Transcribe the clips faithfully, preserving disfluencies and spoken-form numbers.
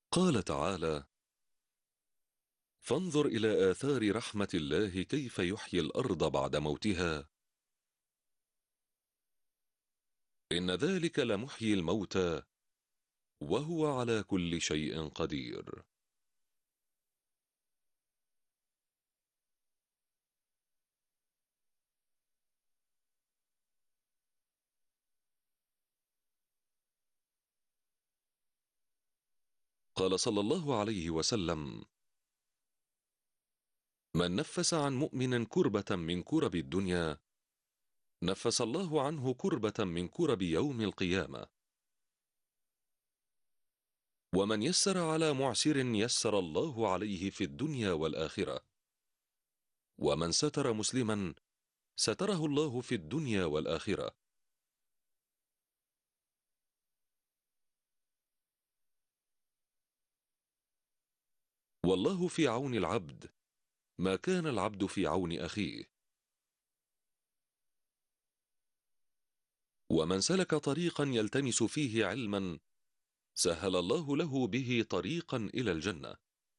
قال تعالى: فانظر إلى آثار رحمة الله كيف يحيي الأرض بعد موتها إن ذلك لمحيي الموتى وهو على كل شيء قدير. قال صلى الله عليه وسلم: من نفس عن مؤمن كربة من كرب الدنيا نفس الله عنه كربة من كرب يوم القيامة، ومن يسر على معسر يسر الله عليه في الدنيا والآخرة، ومن ستر مسلما ستره الله في الدنيا والآخرة. والله في عون العبد ما كان العبد في عون أخيه. ومن سلك طريقا يلتمس فيه علما سهل الله له به طريقا إلى الجنة.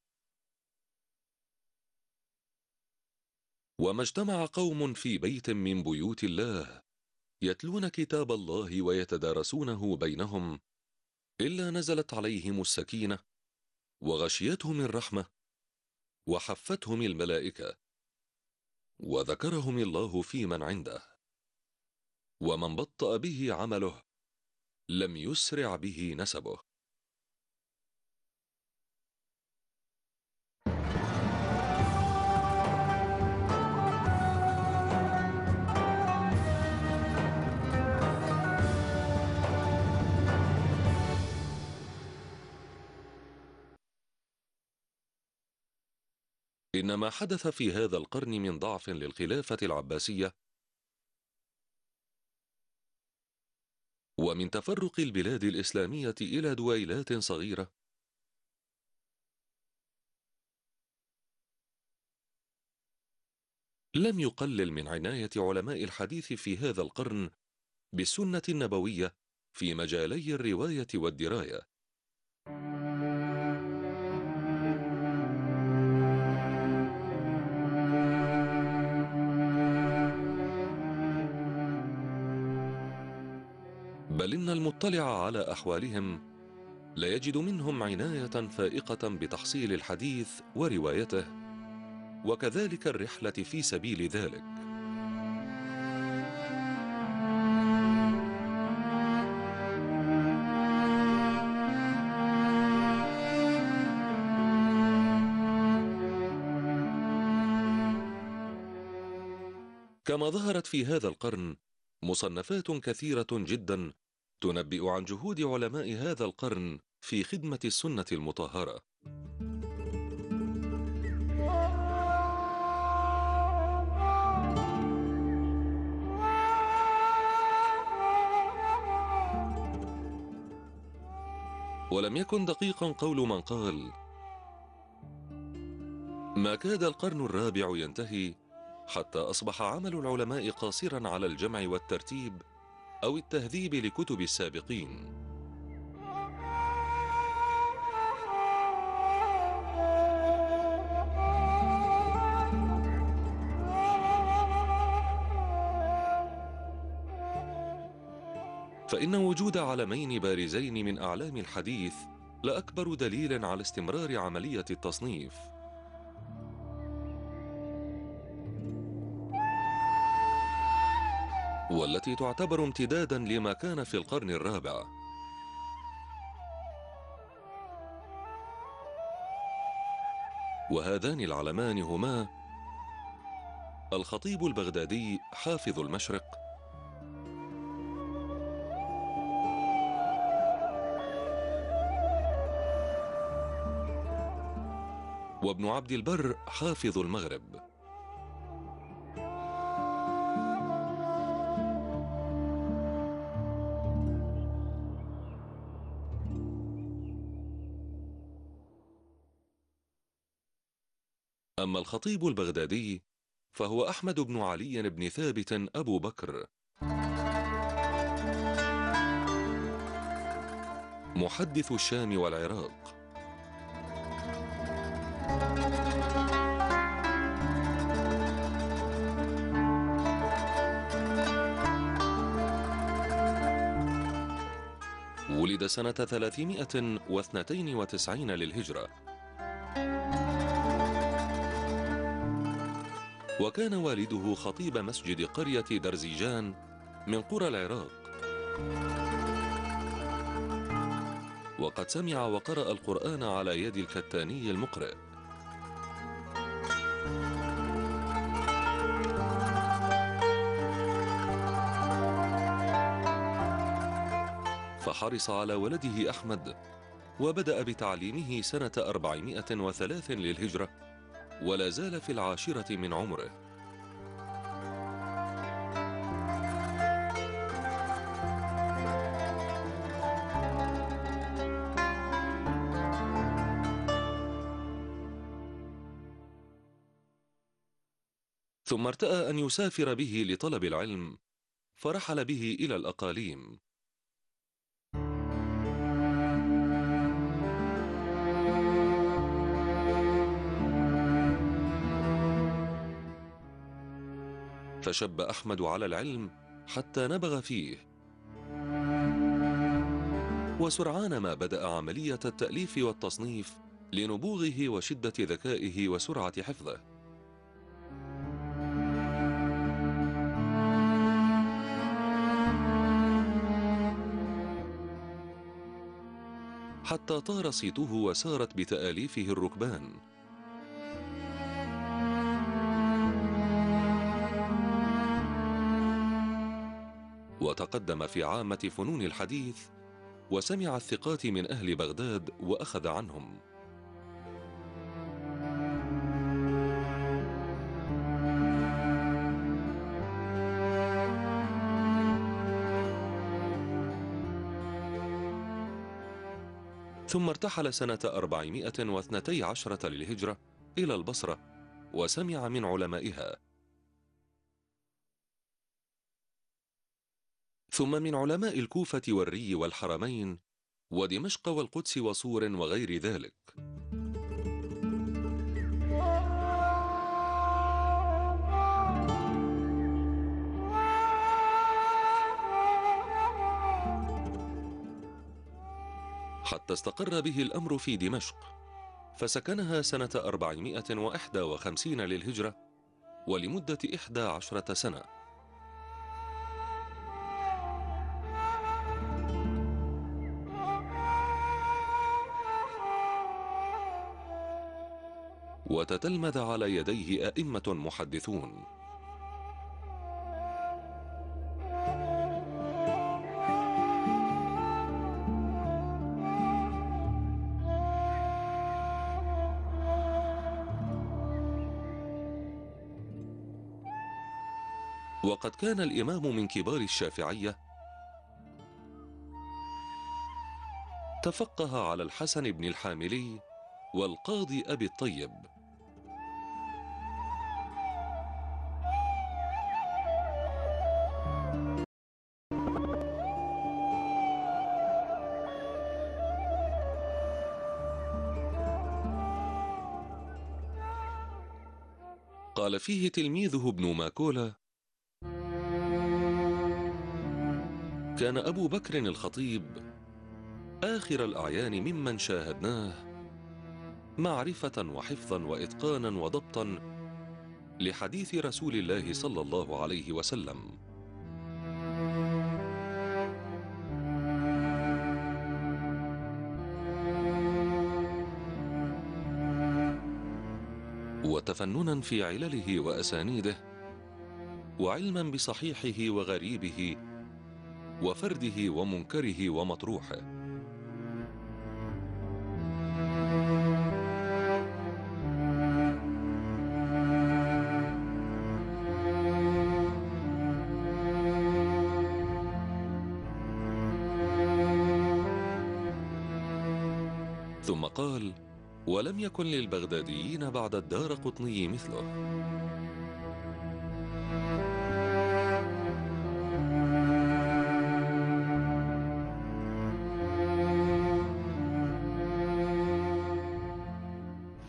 وما اجتمع قوم في بيت من بيوت الله يتلون كتاب الله ويتدارسونه بينهم إلا نزلت عليهم السكينة وغشيتهم الرحمة وحفتهم الملائكة وذكرهم الله في من عنده. ومن بطأ به عمله لم يسرع به نسبه. إن ما حدث في هذا القرن من ضعف للخلافة العباسية ومن تفرق البلاد الإسلامية إلى دويلات صغيرة لم يقلل من عناية علماء الحديث في هذا القرن بالسنة النبوية في مجالي الرواية والدراية. بل إن المطلع على أحوالهم لا يجد منهم عناية فائقة بتحصيل الحديث وروايته وكذلك الرحلة في سبيل ذلك. كما ظهرت في هذا القرن مصنفات كثيرة جدا تنبئ عن جهود علماء هذا القرن في خدمة السنة المطهرة. ولم يكن دقيقا قول من قال: ما كاد القرن الرابع ينتهي حتى أصبح عمل العلماء قاصرا على الجمع والترتيب أو التهذيب لكتب السابقين. فإن وجود علمين بارزين من أعلام الحديث لأكبر دليل على استمرار عملية التصنيف. والتي تعتبر امتدادا لما كان في القرن الرابع. وهذان العلمان هما الخطيب البغدادي حافظ المشرق، وابن عبد البر حافظ المغرب. أما الخطيب البغدادي فهو أحمد بن علي بن ثابت أبو بكر، محدث الشام والعراق، ولد سنة ثلاثمائة واثنين وتسعين للهجرة، وكان والده خطيب مسجد قرية درزيجان من قرى العراق، وقد سمع وقرأ القرآن على يد الكتاني المقرئ. فحرص على ولده أحمد، وبدأ بتعليمه سنة أربعمائة وثلاث للهجرة، ولا زال في العاشرة من عمره. ثم ارتأى أن يسافر به لطلب العلم، فرحل به إلى الأقاليم. فشب أحمد على العلم حتى نبغ فيه، وسرعان ما بدأ عملية التأليف والتصنيف لنبوغه وشدة ذكائه وسرعة حفظه. حتى طار صيته وسارت بتآليفه الركبان. وتقدم في عامة فنون الحديث، وسمع الثقات من أهل بغداد وأخذ عنهم. ثم ارتحل سنة أربعمائة واثنتي عشرة للهجرة إلى البصرة، وسمع من علمائها، ثم من علماء الكوفة والري والحرمين ودمشق والقدس وصور وغير ذلك. حتى استقر به الأمر في دمشق، فسكنها سنة أربعمائة وإحدى وخمسين للهجرة، ولمدة إحدى عشرة سنة. وتتلمذ على يديه أئمة محدثون. وقد كان الإمام من كبار الشافعية، تفقه على الحسن بن الحاملي والقاضي أبي الطيب. قال فيه تلميذه ابن ماكولة: كان أبو بكر الخطيب آخر الأعيان ممن شاهدناه معرفة وحفظا وإتقانا وضبطا لحديث رسول الله صلى الله عليه وسلم. وتفننا في علله وأسانيده، وعلما بصحيحه وغريبه، وفرده ومنكره ومطروحه. ثم قال: ولم يكن للبغداديين بعد الدارقطني مثله.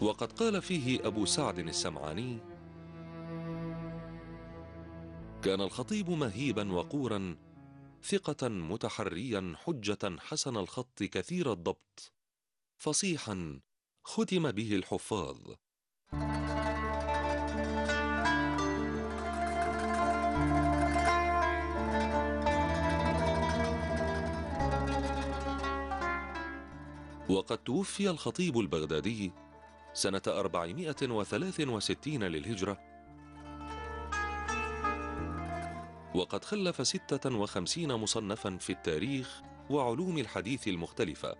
وقد قال فيه أبو سعد السمعاني: كان الخطيب مهيبا وقورا، ثقة متحريا، حجة حسن الخط كثير الضبط، فصيحا ختم به الحفاظ. وقد توفي الخطيب البغدادي سنة أربعمائة وثلاث وستين للهجرة، وقد خلف ستة وخمسين مصنفا في التاريخ وعلوم الحديث المختلفة.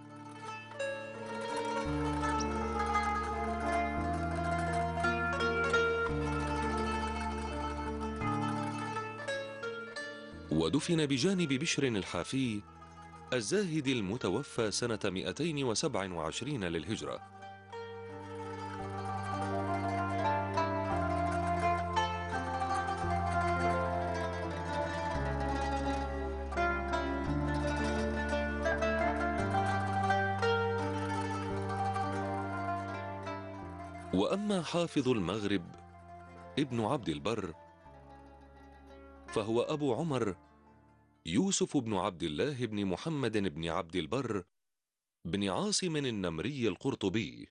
ودفن بجانب بشر الحافي الزاهد المتوفى سنة مئتين وسبع وعشرين للهجرة. وأما حافظ المغرب ابن عبد البر فهو أبو عمر يوسف بن عبد الله بن محمد بن عبد البر بن عاصم النمري القرطبي.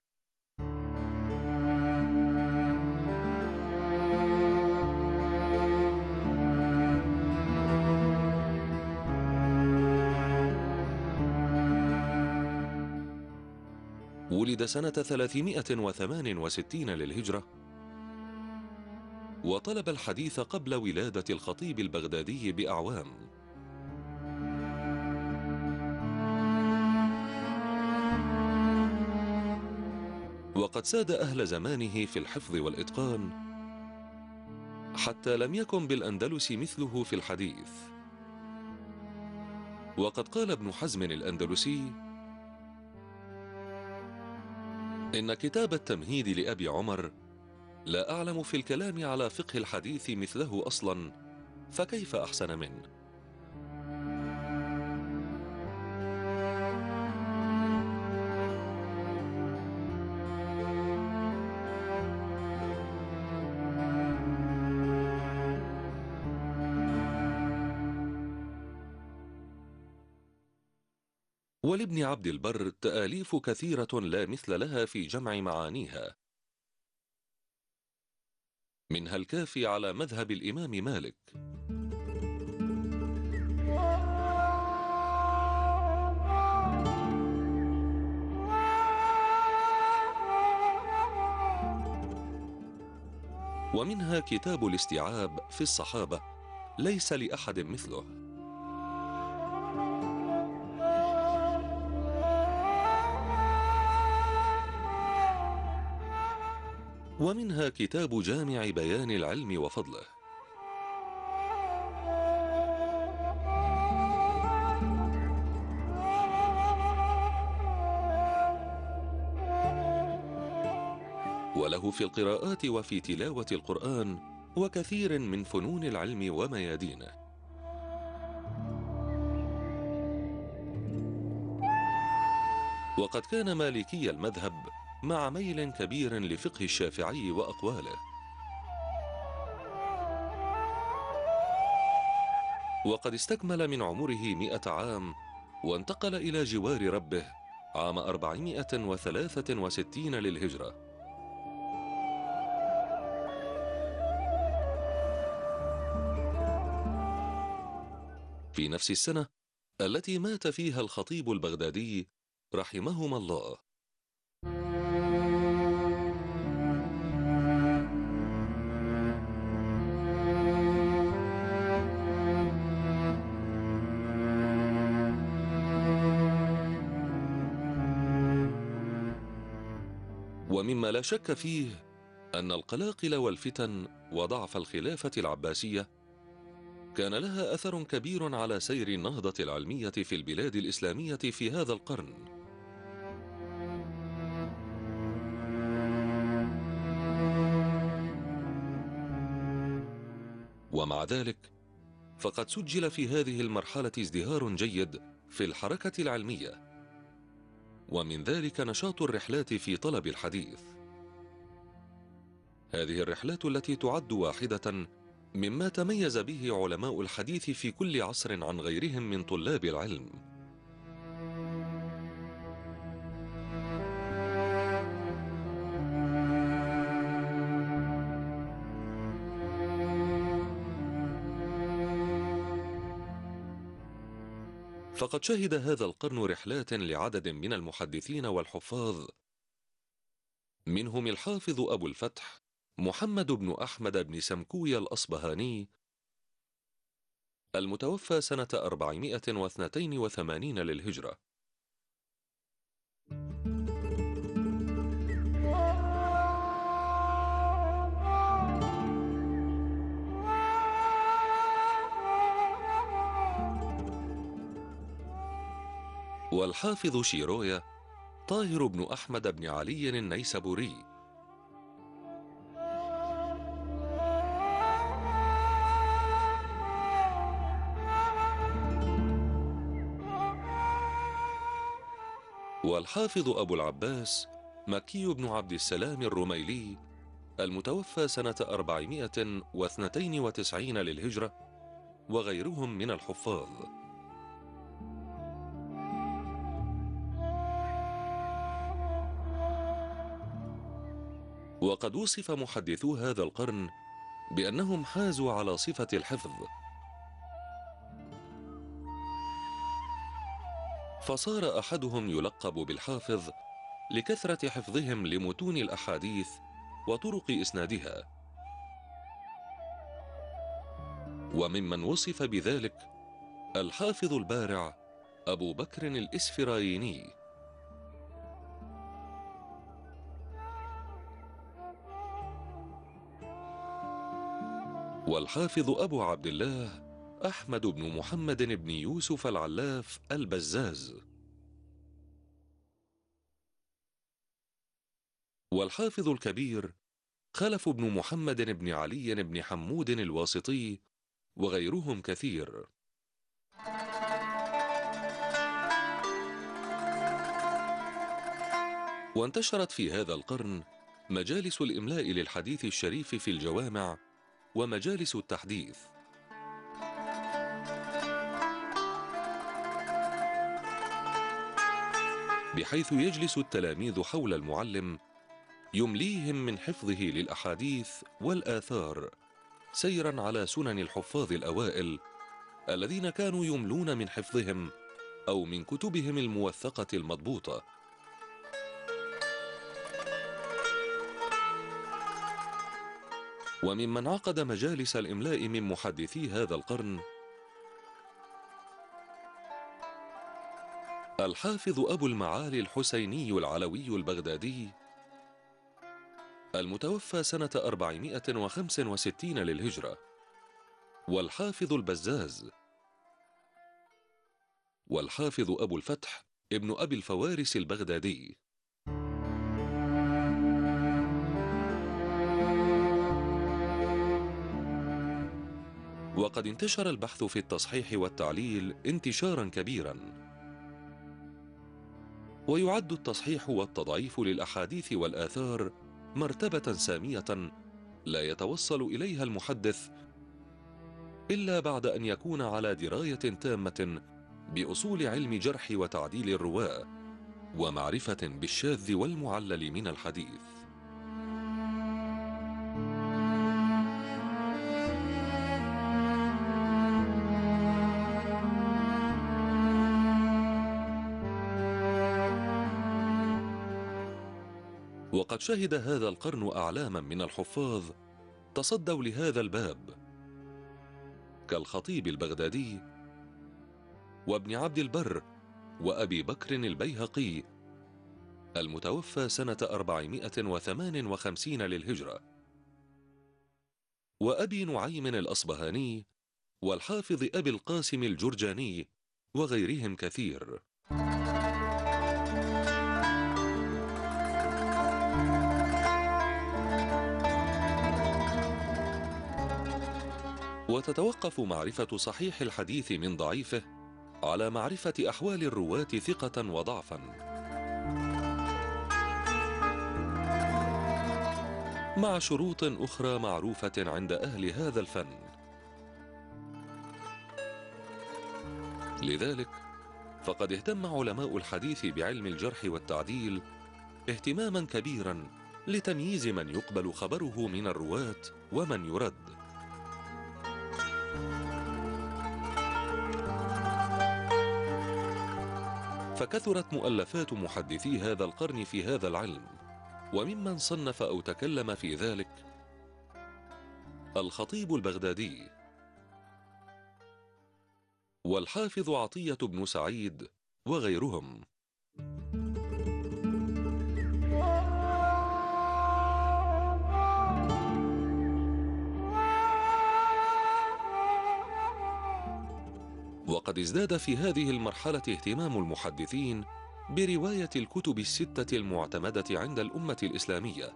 ولد سنة ثلاثمائة وثمان وستين للهجرة، وطلب الحديث قبل ولادة الخطيب البغدادي بأعوام. وقد ساد أهل زمانه في الحفظ والإتقان، حتى لم يكن بالأندلس مثله في الحديث. وقد قال ابن حزم الأندلسي: إن كتاب التمهيد لأبي عمر لا أعلم في الكلام على فقه الحديث مثله أصلا، فكيف أحسن منه؟ ولابن عبد البر تآليف كثيرة لا مثل لها في جمع معانيها، منها الكافي على مذهب الإمام مالك، ومنها كتاب الاستيعاب في الصحابة ليس لأحد مثله، ومنها كتاب جامع بيان العلم وفضله، وله في القراءات وفي تلاوة القرآن وكثير من فنون العلم وميادينه. وقد كان مالكي المذهب مع ميل كبير لفقه الشافعي وأقواله، وقد استكمل من عمره مئة عام وانتقل إلى جوار ربه عام أربعمائة وثلاثة وستين للهجرة. في نفس السنة التي مات فيها الخطيب البغدادي رحمهما الله. ومما لا شك فيه أن القلاقل والفتن وضعف الخلافة العباسية كان لها أثر كبير على سير النهضة العلمية في البلاد الإسلامية في هذا القرن. ومع ذلك فقد سجل في هذه المرحلة ازدهار جيد في الحركة العلمية، ومن ذلك نشاط الرحلات في طلب الحديث. هذه الرحلات التي تعد واحدة مما تميز به علماء الحديث في كل عصر عن غيرهم من طلاب العلم. فقد شهد هذا القرن رحلات لعدد من المحدثين والحفاظ، منهم الحافظ أبو الفتح محمد بن أحمد بن سمكوي الأصبهاني المتوفى سنة أربعمائة واثنين وثمانين للهجرة، والحافظ شيروية طاهر بن أحمد بن علي النيسابوري، والحافظ أبو العباس مكي بن عبد السلام الرميلي المتوفى سنة أربعمائة واثنين وتسعين للهجرة، وغيرهم من الحفاظ. وقد وصف محدثو هذا القرن بأنهم حازوا على صفة الحفظ، فصار أحدهم يلقب بالحافظ لكثرة حفظهم لمتون الأحاديث وطرق إسنادها. وممن وصف بذلك الحافظ البارع أبو بكر الإسفرايني، والحافظ أبو عبد الله أحمد بن محمد بن يوسف العلاف البزاز، والحافظ الكبير خلف بن محمد بن علي بن حمود الواسطي، وغيرهم كثير. وانتشرت في هذا القرن مجالس الإملاء للحديث الشريف في الجوامع ومجالس التحديث، بحيث يجلس التلاميذ حول المعلم يمليهم من حفظه للأحاديث والآثار سيرا على سنن الحفاظ الأوائل الذين كانوا يملون من حفظهم أو من كتبهم الموثقة المضبوطة. وممن عقد مجالس الإملاء من محدثي هذا القرن الحافظ أبو المعالي الحسيني العلوي البغدادي المتوفى سنة أربعمائة وخمسة وستين للهجرة، والحافظ البزاز، والحافظ أبو الفتح ابن أبي الفوارس البغدادي. وقد انتشر البحث في التصحيح والتعليل انتشارا كبيرا، ويعد التصحيح والتضعيف للأحاديث والآثار مرتبة سامية لا يتوصل إليها المحدث إلا بعد أن يكون على دراية تامة بأصول علم جرح وتعديل الرواة ومعرفة بالشاذ والمعلل من الحديث. وقد شهد هذا القرن أعلاما من الحفاظ تصدوا لهذا الباب كالخطيب البغدادي وابن عبد البر وأبي بكر البيهقي المتوفى سنة أربعمائة وثمان وخمسين للهجرة، وأبي نعيم الأصبهاني، والحافظ أبي القاسم الجرجاني، وغيرهم كثير. وتتوقف معرفة صحيح الحديث من ضعيفه على معرفة أحوال الرواة ثقة وضعفا، مع شروط أخرى معروفة عند أهل هذا الفن. لذلك فقد اهتم علماء الحديث بعلم الجرح والتعديل اهتماما كبيرا لتمييز من يقبل خبره من الرواة ومن يرد. فكثرت مؤلفات محدثي هذا القرن في هذا العلم، وممن صنف أو تكلم في ذلك الخطيب البغدادي، والحافظ عطية بن سعيد، وغيرهم. وقد ازداد في هذه المرحلة اهتمام المحدثين برواية الكتب الستة المعتمدة عند الأمة الإسلامية: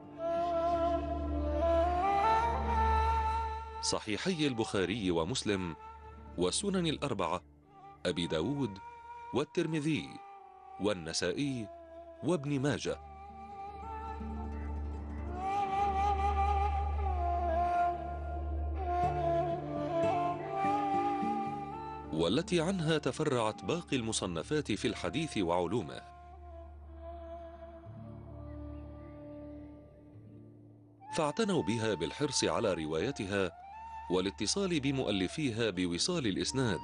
صحيحي البخاري ومسلم، والسنن الأربعة، أبي داود، والترمذي، والنسائي، وابن ماجه. والتي عنها تفرعت باقي المصنفات في الحديث وعلومه. فاعتنوا بها بالحرص على روايتها والاتصال بمؤلفيها بوصال الإسناد.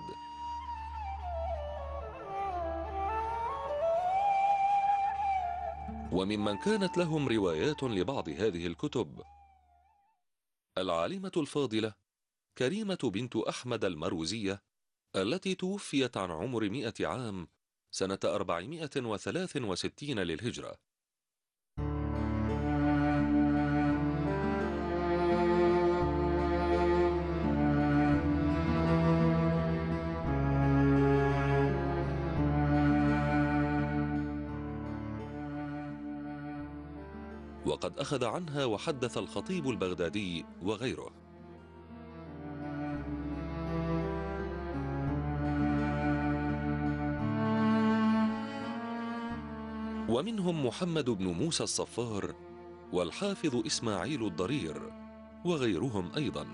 وممن كانت لهم روايات لبعض هذه الكتب العالمة الفاضلة كريمة بنت أحمد المروزية، التي توفيت عن عمر مئة عام سنة أربعمائة وثلاث وستين للهجرة. وقد أخذ عنها وحدث الخطيب البغدادي وغيره. ومنهم محمد بن موسى الصفار، والحافظ إسماعيل الضرير، وغيرهم أيضا.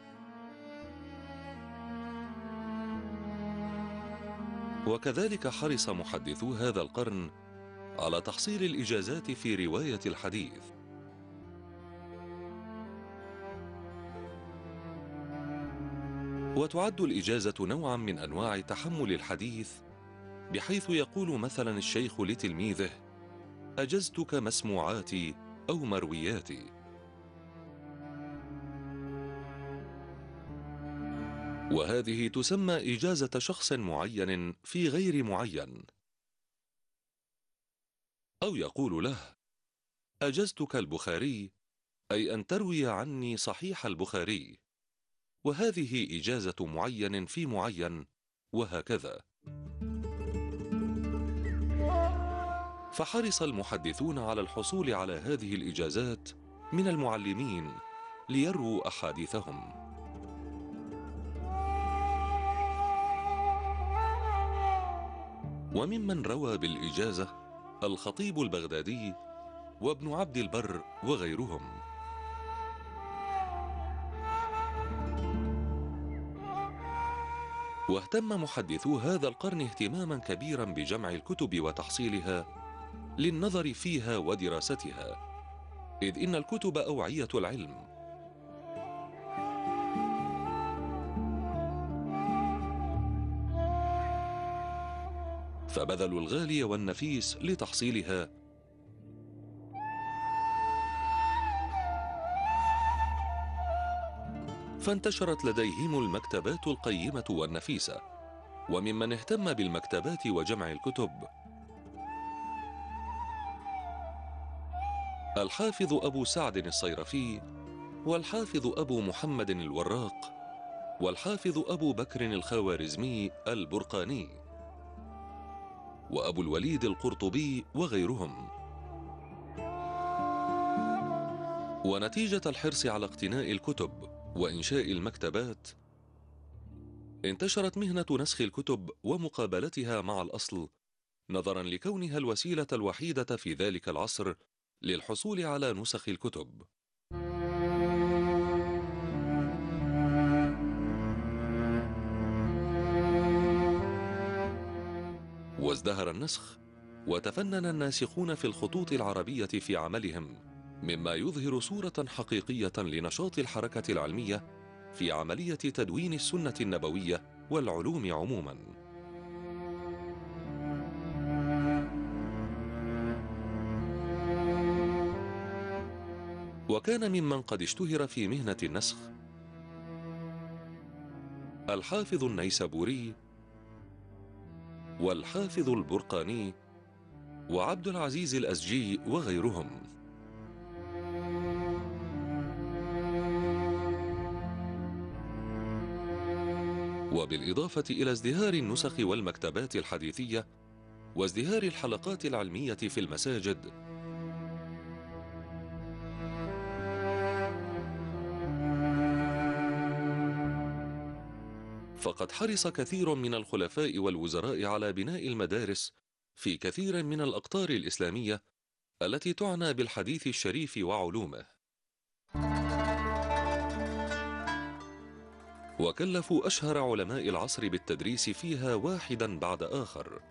وكذلك حرص محدثو هذا القرن على تحصيل الإجازات في رواية الحديث. وتعد الإجازة نوعا من أنواع تحمل الحديث، بحيث يقول مثلا الشيخ لتلميذه: أجزتك مسموعاتي أو مروياتي. وهذه تسمى إجازة شخص معين في غير معين. أو يقول له: أجزتك البخاري، أي أن تروي عني صحيح البخاري، وهذه إجازة معين في معين، وهكذا. فحرص المحدثون على الحصول على هذه الإجازات من المعلمين ليروا أحاديثهم. وممن روى بالإجازة الخطيب البغدادي وابن عبد البر وغيرهم. واهتم محدثو هذا القرن اهتماما كبيرا بجمع الكتب وتحصيلها للنظر فيها ودراستها، إذ إن الكتب أوعية العلم. فبذلوا الغالي والنفيس لتحصيلها، فانتشرت لديهم المكتبات القيمة والنفيسة. وممن اهتم بالمكتبات وجمع الكتب الحافظ أبو سعد الصيرفي، والحافظ أبو محمد الوراق، والحافظ أبو بكر الخوارزمي البرقاني، وأبو الوليد القرطبي وغيرهم. ونتيجة الحرص على اقتناء الكتب وإنشاء المكتبات، انتشرت مهنة نسخ الكتب ومقابلتها مع الأصل نظرا لكونها الوسيلة الوحيدة في ذلك العصر للحصول على نسخ الكتب. وازدهر النسخ، وتفنن الناسخون في الخطوط العربية في عملهم، مما يظهر صورة حقيقية لنشاط الحركة العلمية في عملية تدوين السنة النبوية والعلوم عموما. وكان ممن قد اشتهر في مهنة النسخ الحافظ النيسابوري والحافظ البرقاني وعبد العزيز الأزجي وغيرهم. وبالإضافة إلى ازدهار النسخ والمكتبات الحديثية وازدهار الحلقات العلمية في المساجد، فقد حرص كثير من الخلفاء والوزراء على بناء المدارس في كثير من الأقطار الإسلامية التي تعنى بالحديث الشريف وعلومه، وكلفوا أشهر علماء العصر بالتدريس فيها واحدا بعد آخر.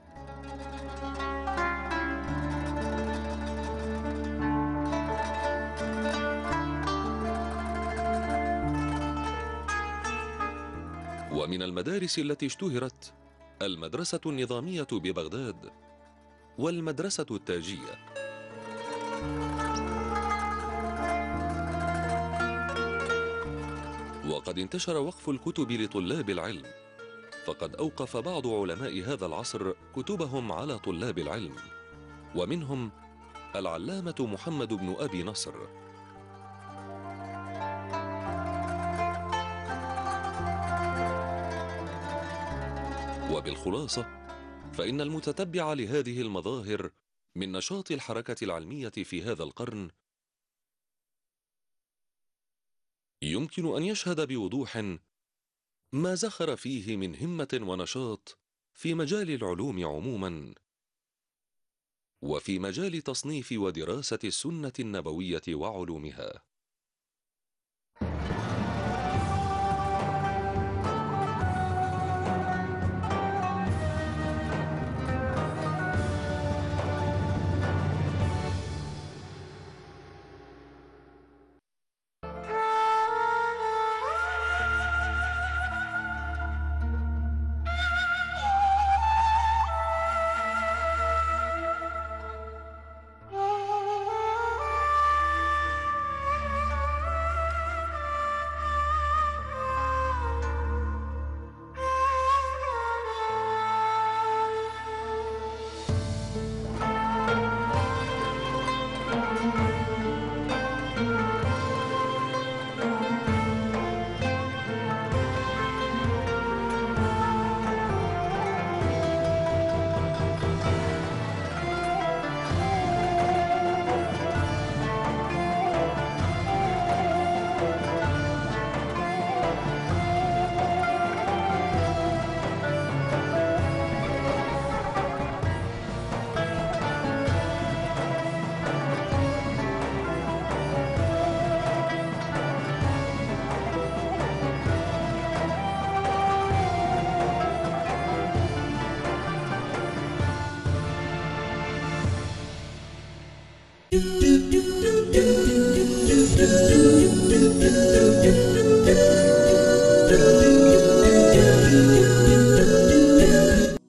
ومن المدارس التي اشتهرت المدرسة النظامية ببغداد والمدرسة التاجية. وقد انتشر وقف الكتب لطلاب العلم، فقد أوقف بعض علماء هذا العصر كتبهم على طلاب العلم، ومنهم العلامة محمد بن أبي نصر. وبالخلاصة فإن المتتبع لهذه المظاهر من نشاط الحركة العلمية في هذا القرن يمكن أن يشهد بوضوح ما زخر فيه من همة ونشاط في مجال العلوم عموما، وفي مجال تصنيف ودراسة السنة النبوية وعلومها. do